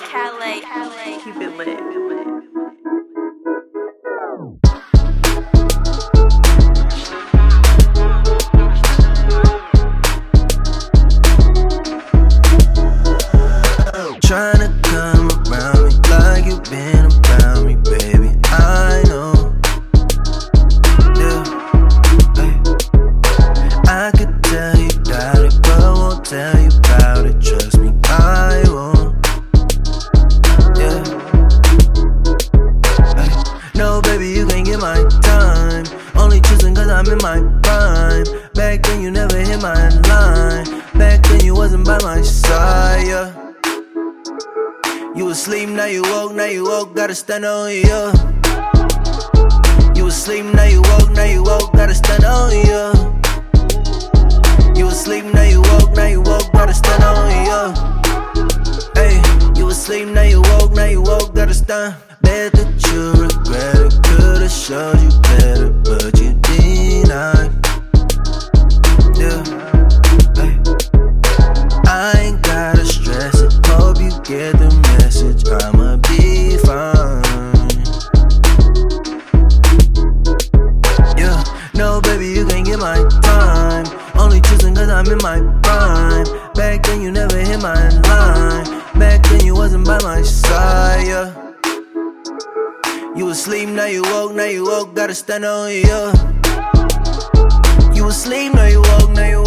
Calais. Keep it lit. Tryna come around me like you been around me, baby. I know. Yeah. Hey. I could tell you about it, but won't tell you about it. Trust me, I won't. Yeah. Hey. No, baby, you can't get my time. Only choosing cause I'm in my prime. Back then you never hit my line. Back then you wasn't by my side, yeah. You asleep, now you woke, gotta stand on you. You asleep, now you woke, gotta stand on you. You asleep, now you woke, gotta stand on you. Hey, you asleep, now you woke, gotta stand. Bet that you regret it, could've showed you better, but you denied. Yeah, hey, I ain't gotta stress it, hope you get the message, I'ma be fine. Yeah, no baby, you can't get my time. Only choosing cause I'm in my prime. Back then you never hit my line. Back then you wasn't by my side, yeah. You asleep, now you woke, gotta stand on you. You asleep, now you woke,